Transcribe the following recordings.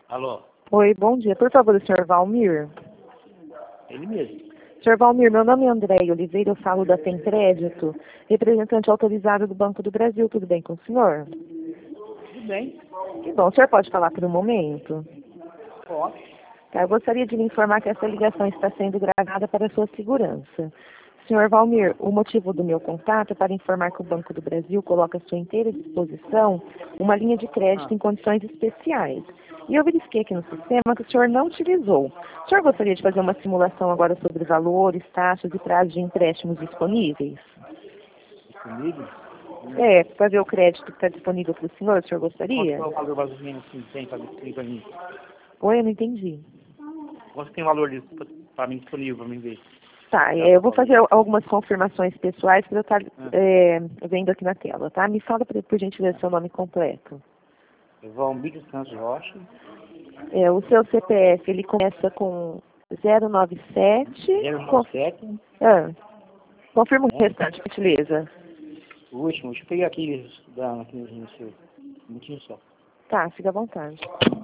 Alô? Oi, bom dia. Por favor, o senhor Valmir. Ele mesmo. Senhor Valmir, meu nome é Andréia Oliveira, eu falo da Tem Crédito, representante autorizado do Banco do Brasil. Tudo bem com o senhor? Tudo bem. Que bom. O senhor pode falar por um momento? Posso. Tá, eu gostaria de lhe informar que essa ligação está sendo gravada para a sua segurança. Senhor Valmir, o motivo do meu contato é para informar que o Banco do Brasil coloca à sua inteira disposição uma linha de crédito em condições especiais. E eu verifiquei aqui no sistema que o senhor não utilizou. O senhor gostaria de fazer uma simulação agora sobre valores, taxas e prazos de empréstimos disponíveis? Comigo? É, para ver o crédito que está disponível para o senhor Quanto gostaria? é o valor mais ou menos assim, tem para mim? Oi, eu não entendi. Quanto tem o valor para mim disponível para mim ver? Tá, eu vou fazer algumas confirmações pessoais para eu estar vendo aqui na tela, tá? Me fala, por gentileza, seu nome completo. Valmir Santos Rocha. O seu CPF, ele começa com 097... 097. Confirma o restante, por gentileza. O último, deixa eu pegar aqui no seu. Um minutinho só. Tá, fica à vontade.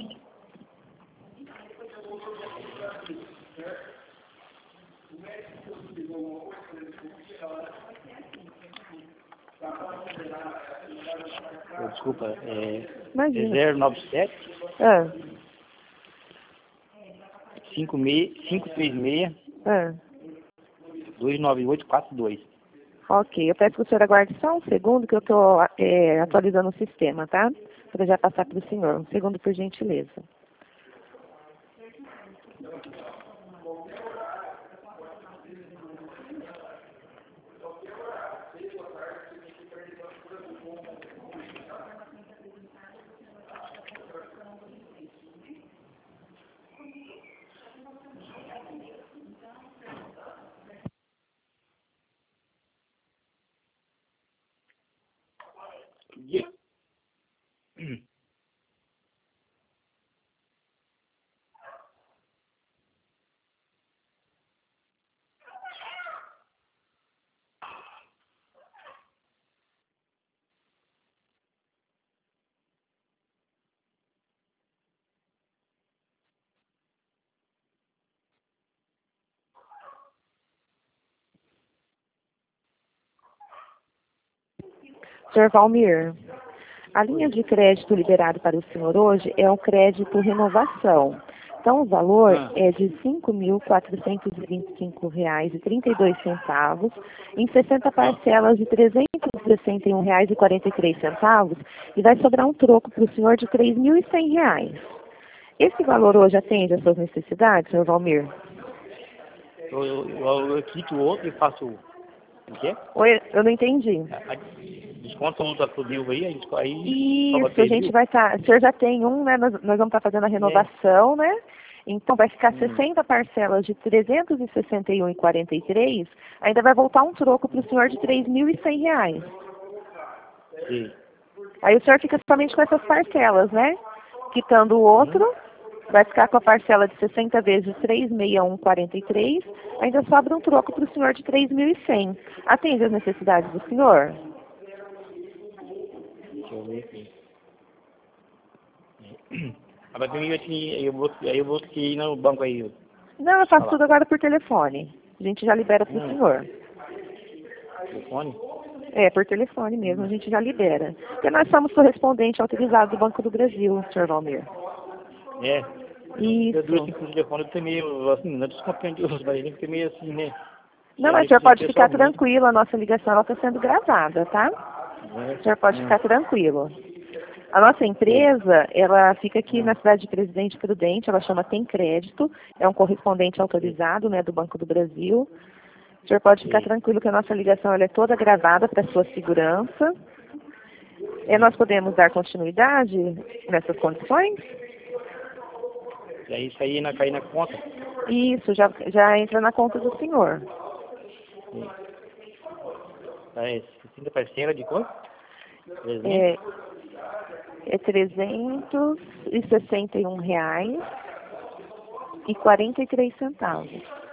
Desculpa, Imagina. 097 Ah, 536 ah. 29842. Ok, eu peço que o senhor aguarde só um segundo que eu estou atualizando o sistema, tá? Para já passar para o senhor. Um segundo, por gentileza. Senhor Valmir, a linha de crédito liberado para o senhor hoje é um crédito renovação. Então, o valor é de R$ 5.425,32 em 60 parcelas de R$ 361,43 e vai sobrar um troco para o senhor de R$ 3.100. Esse valor hoje atende às suas necessidades, senhor Valmir? Eu quito o outro e faço o quê? Oi, eu não entendi. Desconta o outro produto aí Isso, a gente vai estar. O senhor já tem um, né? Nós vamos estar fazendo a renovação, né? Então vai ficar 60 parcelas de R$ 361,43. Ainda vai voltar um troco para o senhor de R$ 3.100. Sim. Aí o senhor fica somente com essas parcelas, né? Quitando o outro, vai ficar com a parcela de 60 vezes de 361,43. Ainda sobra um troco para o senhor de 3.100. Atende às necessidades do senhor? Deixa eu ver aqui. Mas comigo assim, eu vou ter que ir no banco aí. Não, eu faço tudo agora por telefone. A gente já libera para o senhor. Telefone? É, por telefone mesmo, a gente já libera. Porque nós somos correspondente autorizado do Banco do Brasil, senhor Valmir. É. Isso. Eu durante o telefone eu tenho meio, assim, não descontente, mas eu fiquei meio assim, né? Não, mas o senhor pode ficar tranquilo, a nossa ligação está sendo gravada, tá? O senhor pode ficar tranquilo. A nossa empresa, ela fica aqui na cidade de Presidente Prudente, ela chama Tem Crédito, é um correspondente autorizado, né, do Banco do Brasil. O senhor pode ficar tranquilo que a nossa ligação ela é toda gravada para sua segurança. Nós podemos dar continuidade nessas condições? E aí isso aí cair na conta? Isso, já entra na conta do senhor. Sim. É 60 parcelas de quanto? É R$ 361,43.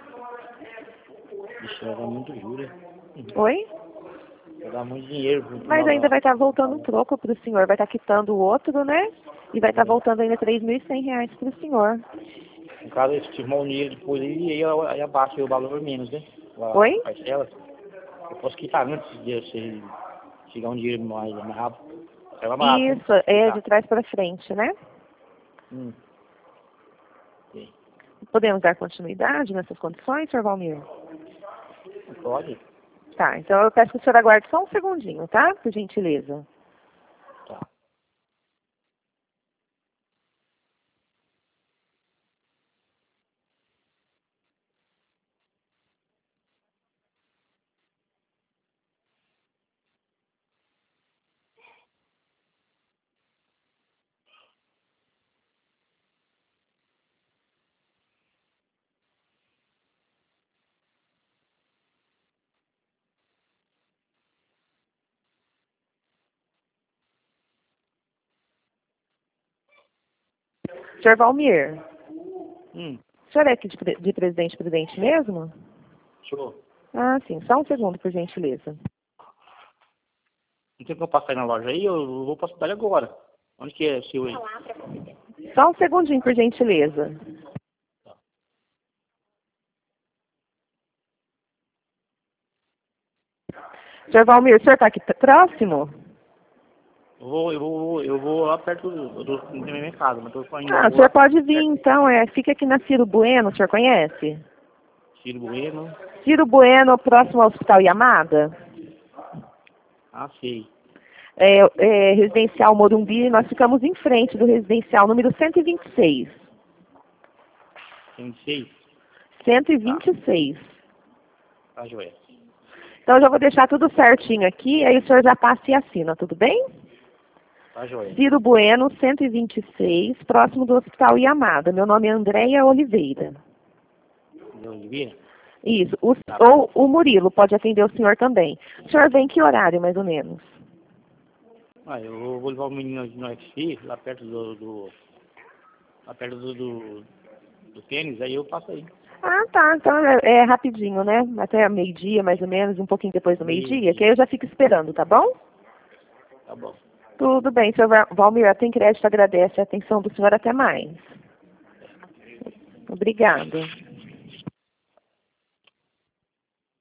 Ixi, vai dar muito juros. Oi? Vai dar muito dinheiro. Mas ainda vai estar voltando um troco para o senhor, vai estar quitando o outro, né? E vai estar voltando ainda R$3.100 para o senhor. No caso, se tiver um dinheiro depois aí abaixa o valor menos, né? Oi? A parcela. Eu posso quitar antes de você chegar um dinheiro mais rápido. Ela mata, né? Isso, é de trás para frente, né? Sim. Podemos dar continuidade nessas condições, Sr. Valmir? Pode? Tá, então eu peço que o senhor aguarde só um segundinho, tá? Por gentileza. Tá. Sr. Valmir, Hum. o senhor é aqui de Presidente Prudente mesmo? Show. Ah, sim, só um segundo, por gentileza. Não tem como eu passar aí na loja aí? Eu vou pra cidade agora. Onde que é o seu aí? Só um segundinho, por gentileza. Sr. Valmir, o senhor está aqui próximo? Eu vou lá perto da minha casa, mas tô indo Ah, o vou lá senhor pode vir perto. então, fica aqui na Ciro Bueno, o senhor conhece? Ciro Bueno. Ciro Bueno, próximo ao Hospital Yamada? Ah, sei. Residencial Morumbi, nós ficamos em frente do residencial número 126. Tem 6. 126. Tá, joia. Então eu já vou deixar tudo certinho aqui, aí o senhor já passa e assina, tudo bem? Tá, joia. Ciro Bueno, 126, próximo do Hospital Yamada. Meu nome é Andréia Oliveira. Oliveira? Isso. Ou o Murilo pode atender o senhor também. O senhor vem que horário, mais ou menos? Ah, eu vou levar o menino no UFC, lá perto lá perto do tênis, aí eu passo aí. Ah, tá. Então é rapidinho, né? Até meio-dia, mais ou menos, um pouquinho depois do meio-dia, que aí eu já fico esperando, tá bom? Tá bom. Tudo bem, senhor Valmir, tem crédito, agradece a atenção do senhor, até mais. Obrigada.